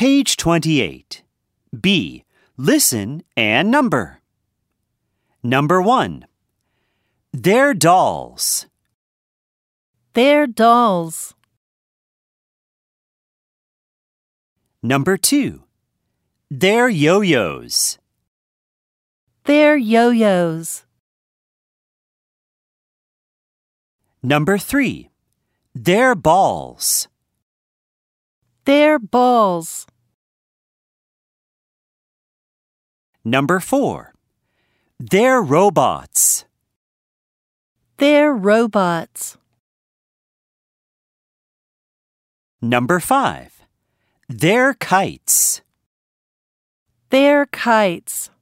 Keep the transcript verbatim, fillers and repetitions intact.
Page twenty-eight. B. Listen and number. Number one. They're dolls. They're dolls. Number two. They're yo-yos. They're yo-yos. Number three. They're balls. They're balls. Number four. They're robots. They're robots. Number five. They're kites. They're kites.